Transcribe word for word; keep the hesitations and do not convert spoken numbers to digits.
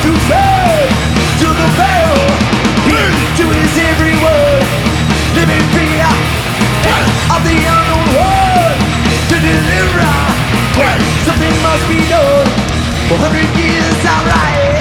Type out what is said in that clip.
to turn to the veil. Into his every word, living fear of the unknown world. To deliver, well, something must be done. For hundred years I ride.